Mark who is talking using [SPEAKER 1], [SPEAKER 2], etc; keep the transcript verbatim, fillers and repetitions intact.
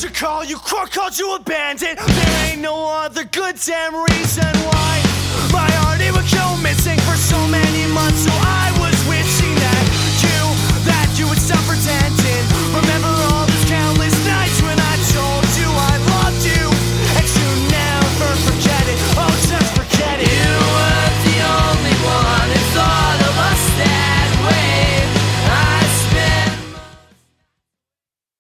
[SPEAKER 1] you call you crook, called you a bandit. There ain't no other good damn reason why my